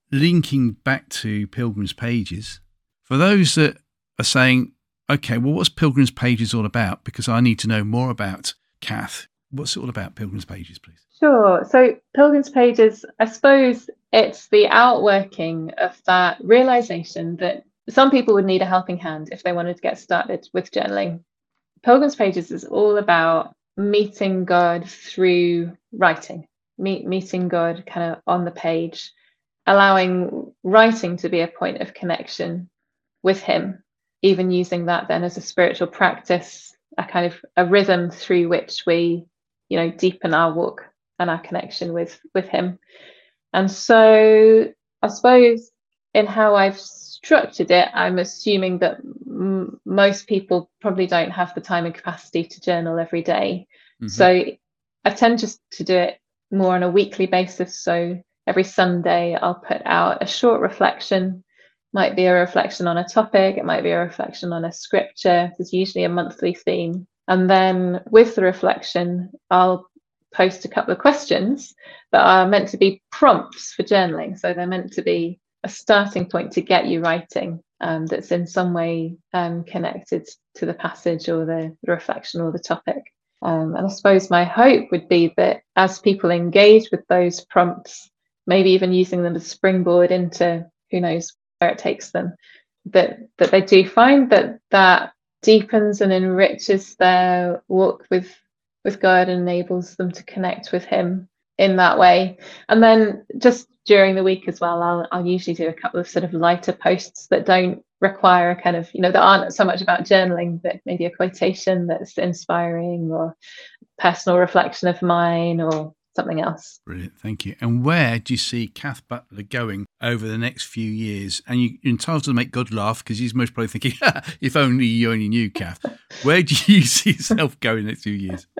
linking back to Pilgrim's Pages, for those that are saying, okay, well, what's Pilgrim's Pages all about? Because I need to know more about Kath. What's it all about, Pilgrim's Pages, please? Sure. So Pilgrim's Pages, I suppose it's the outworking of that realization that some people would need a helping hand if they wanted to get started with journaling. Pilgrim's Pages is all about meeting God through writing, meet, meeting God kind of on the page, allowing writing to be a point of connection with him, even using that then as a spiritual practice, a kind of a rhythm through which we, you know, deepen our walk and our connection with with him. And so I suppose in how I've structured it, I'm assuming that m- most people probably don't have the time and capacity to journal every day. Mm-hmm. So I tend just to do it more on a weekly basis. So every Sunday I'll put out a short reflection. Might be a reflection on a topic, it might be a reflection on a scripture. There's usually a monthly theme. And then with the reflection, I'll post a couple of questions that are meant to be prompts for journaling. So they're meant to be a starting point to get you writing, um, that's in some way um, connected to the passage or the, the reflection or the topic. Um, and I suppose my hope would be that as people engage with those prompts, maybe even using them as a springboard into who knows where it takes them, that that they do find that that deepens and enriches their walk with with God and enables them to connect with him in that way. And then just during the week as well, I'll I'll usually do a couple of sort of lighter posts that don't require a kind of, you know, that aren't so much about journaling, but maybe a quotation that's inspiring or personal reflection of mine or something else. Brilliant, thank you. And where do you see Kath Butler going over the next few years? And you, you're entitled to make God laugh because he's most probably thinking, if only you only knew, Kath. Where do you see yourself going in the next few years?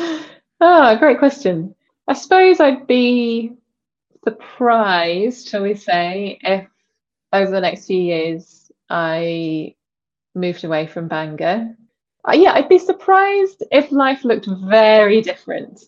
Oh, great question. I suppose I'd be surprised, shall we say, if over the next few years I moved away from Bangor. Uh, yeah, I'd be surprised if life looked very different.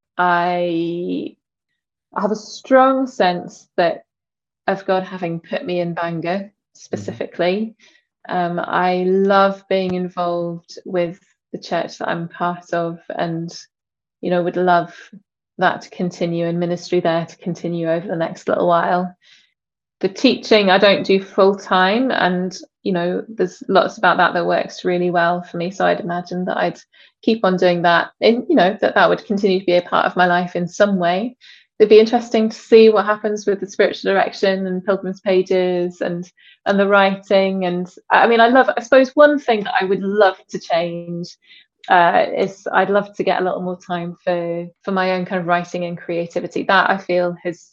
I have a strong sense that of God having put me in Bangor specifically. Mm-hmm. Um, I love being involved with the church that I'm part of, and you know, would love that to continue and ministry there to continue over the next little while. The teaching I don't do full time, and you know, there's lots about that that works really well for me. So I'd imagine that I'd keep on doing that, and you know, that that would continue to be a part of my life in some way. It'd be interesting to see what happens with the spiritual direction and Pilgrim's Pages and and the writing. And I mean, I love. I suppose one thing that I would love to change uh, is I'd love to get a little more time for for my own kind of writing and creativity. That I feel has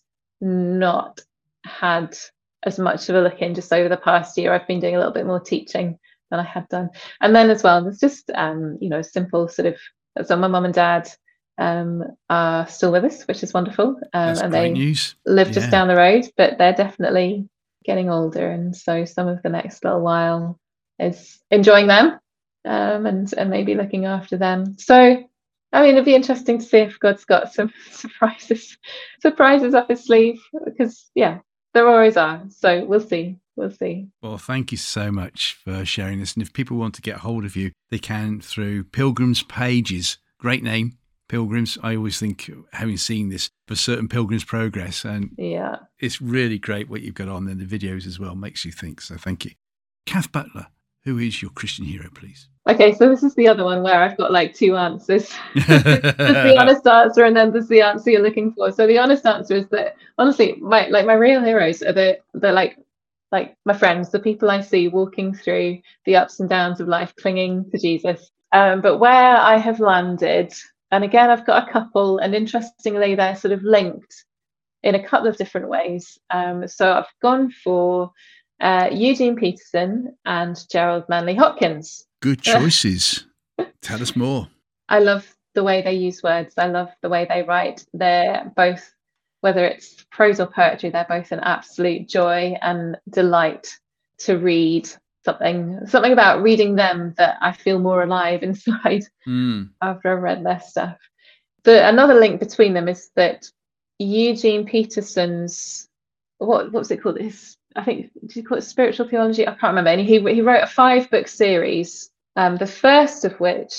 not had as much of a look in just over the past year. I've been doing a little bit more teaching than I had done. And then as well, there's just um you know, simple sort of, so my mum and dad um are still with us, which is wonderful, um, and they news. live yeah. just down the road, but they're definitely getting older, and so some of the next little while is enjoying them um and and maybe looking after them. So I mean, it'd be interesting to see if God's got some surprises surprises up his sleeve, because yeah, there always are. So we'll see. We'll see. Well, thank you so much for sharing this. And if people want to get hold of you, they can through Pilgrim's Pages. Great name, Pilgrims. I always think, having seen this, for certain Pilgrim's Progress. And yeah, it's really great what you've got on there. The videos as well makes you think. So thank you. Kath Butler, who is your Christian hero, please? Okay, so this is the other one where I've got like two answers. There's the honest answer, and then there's the answer you're looking for. So the honest answer is that honestly, my like my real heroes are the the like like my friends, the people I see walking through the ups and downs of life, clinging to Jesus. Um, but where I have landed, and again, I've got a couple, and interestingly, they're sort of linked in a couple of different ways. Um, so I've gone for uh, Eugene Peterson and Gerald Manley Hopkins. Good choices. Tell us more. I love the way they use words. I love the way they write. They're both, whether it's prose or poetry, they're both an absolute joy and delight to read. Something something about reading them that I feel more alive inside mm. after I've read their stuff. The another link between them is that Eugene Peterson's what what was it called? His, I think, did you call it spiritual theology? I can't remember. And he he wrote a five book series. Um, the first of which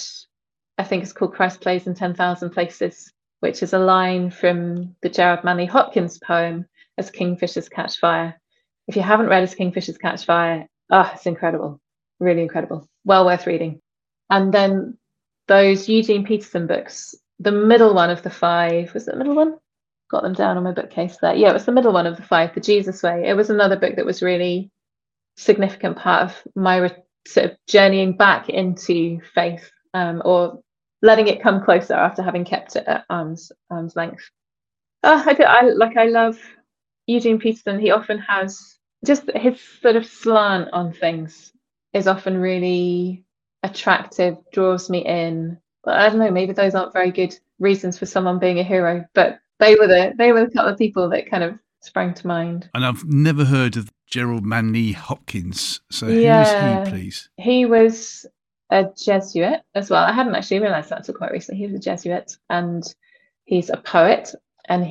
I think is called Christ Plays in ten thousand Places, which is a line from the Gerard Manley Hopkins poem As Kingfishers Catch Fire. If you haven't read As Kingfishers Catch Fire, ah, oh, it's incredible, really incredible, well worth reading. And then those Eugene Peterson books, the middle one of the five, was it the middle one? Got them down on my bookcase there. Yeah, it was the middle one of the five, The Jesus Way. It was another book that was really significant part of my re- sort of journeying back into faith, um, or letting it come closer after having kept it at arm's arm's length. Oh, I, do, I like I love Eugene Peterson. He often has just his sort of slant on things is often really attractive, draws me in. But I don't know, maybe those aren't very good reasons for someone being a hero, but they were the they were the couple of people that kind of sprang to mind. And I've never heard of Gerald Manley Hopkins. So yeah, who is he, please? He was a Jesuit as well. I hadn't actually realised that until quite recently. He was a Jesuit, and he's a poet, and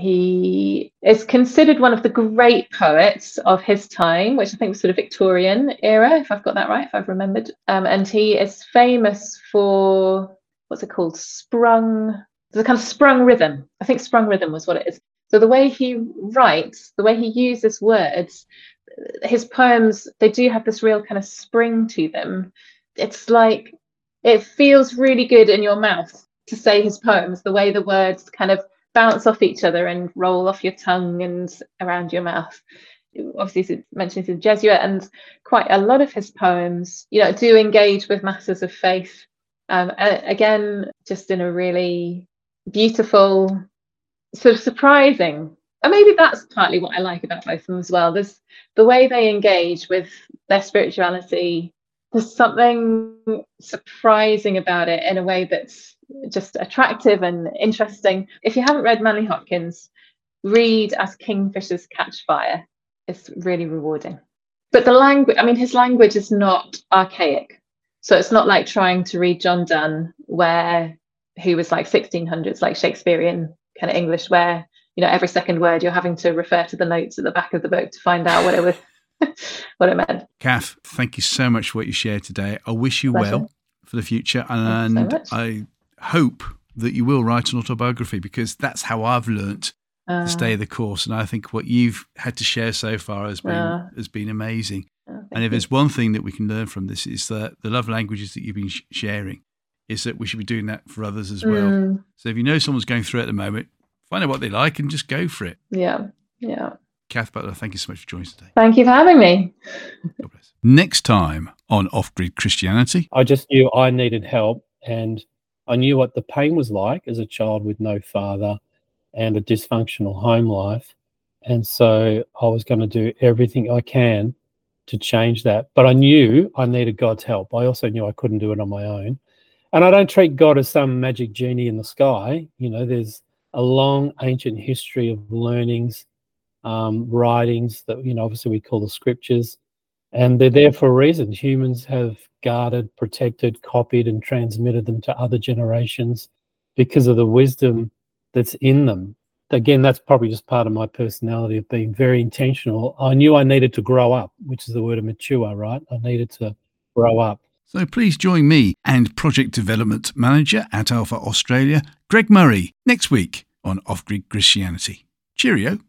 he is considered one of the great poets of his time, which I think was sort of Victorian era, if I've got that right, if I've remembered. Um, and he is famous for, what's it called? Sprung, the kind of sprung rhythm. I think sprung rhythm was what it is. So the way he writes, the way he uses words, his poems, they do have this real kind of spring to them. It's like, it feels really good in your mouth to say his poems, the way the words kind of bounce off each other and roll off your tongue and around your mouth. Obviously, he mentions he's a Jesuit, and quite a lot of his poems, you know, do engage with matters of faith. Um, again, just in a really beautiful, sort of surprising, and maybe that's partly what I like about both of them as well. There's the way they engage with their spirituality. There's something surprising about it in a way that's just attractive and interesting. If you haven't read Manley Hopkins, read As Kingfishers Catch Fire. It's really rewarding. But the language, I mean, his language is not archaic. So it's not like trying to read John Donne, where who was like sixteen hundreds, like Shakespearean kind of English, where, you know, every second word you're having to refer to the notes at the back of the book to find out what it was. What it meant. Kath, thank you so much for what you shared today. I wish you Pleasure. well for the future, and so I hope that you will write an autobiography, because that's how I've learnt uh, to stay the course. And I think what you've had to share so far has been uh, has been amazing. uh, and if there's one thing that we can learn from this, is that the love languages that you've been sh- sharing is that we should be doing that for others as well. Mm. So if you know someone's going through it at the moment, find out what they like and just go for it. Yeah, yeah. Kath Butler, thank you so much for joining us today. Thank you for having me. God bless. Next time on Off Grid Christianity. I just knew I needed help, and I knew what the pain was like as a child with no father and a dysfunctional home life. And so I was going to do everything I can to change that. But I knew I needed God's help. I also knew I couldn't do it on my own. And I don't treat God as some magic genie in the sky. You know, there's a long ancient history of learnings, um, writings that, you know, obviously we call the scriptures, and they're there for a reason. Humans have guarded, protected, copied, and transmitted them to other generations because of the wisdom that's in them. Again, that's probably just part of my personality of being very intentional. I knew I needed to grow up, which is the word of mature, right? I needed to grow up. So please join me and Project Development Manager at Alpha Australia, Greg Murray, next week on Off Grid Christianity. Cheerio.